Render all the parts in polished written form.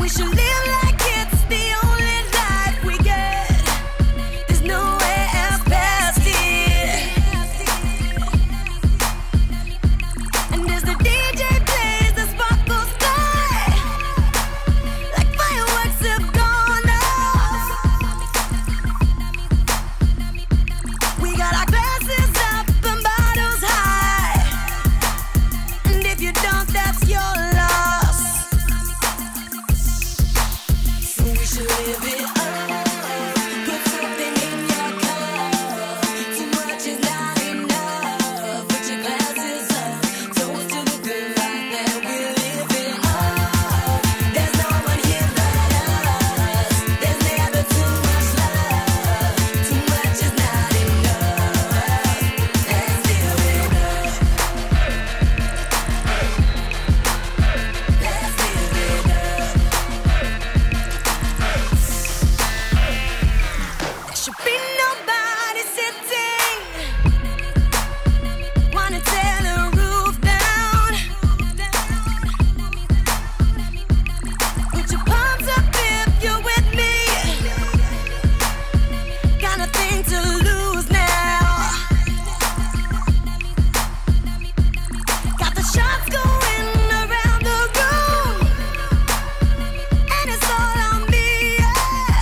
we should live like it's the only life we get. There's nowhere else past it. And as the DJ plays, the sparkles die like fireworks have gone off. We got our glasses up and bottles high, and if you don't, that's your loss. So we should live it up. Put something in your cup. Too much is not enough. Put your glasses up. Toast to the good life that we're living up. There's no one here but us. There's never too much love. Too much is not enough. Let's live it up. Let's live it up. There should be nobody sitting. Wanna tear the roof down. Put your palms up if you're with me. Got nothing to lose now. Got the shots going around the room, and it's all on me, yeah.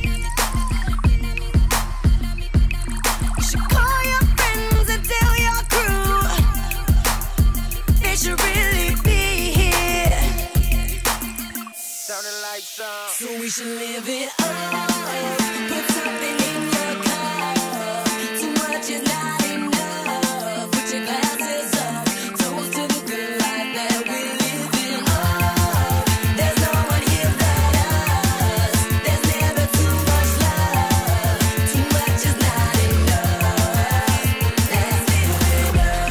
You should call your friends and tell your crew they should really be here. Sounding like some. So we should live it up. Put something in your cup. Too much is not enough. Put your glasses up. Toast to the good life that we're living up. There's no one here but us. There's never too much love. Too much is not enough. Let's live it up.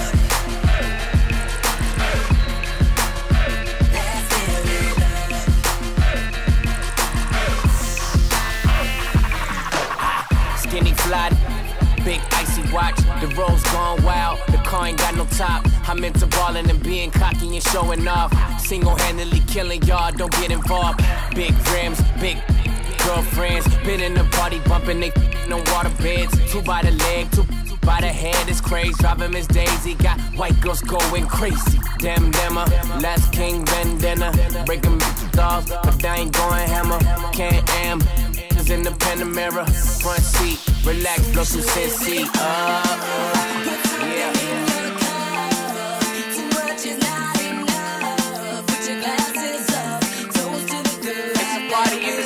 Let's live it up. Skinny fly, big icy watch. The road's gone wild, the car ain't got no top. I'm into ballin' and being cocky and showing off. Single-handedly killing y'all, don't get involved. Big rims, big girlfriends. Been in the party bumping, they no water beds. Two by the leg, two by the head. It's crazy, driving Miss Daisy. Got white girls going crazy. Damn demmer, last king bandana. Breaking dolls, but they ain't going hammer. Can't am. In the Panamera, front seat, relax, blow some Sensi up. Yeah. Too much is not enough. Put your glasses up. Toast to the good life. Party in the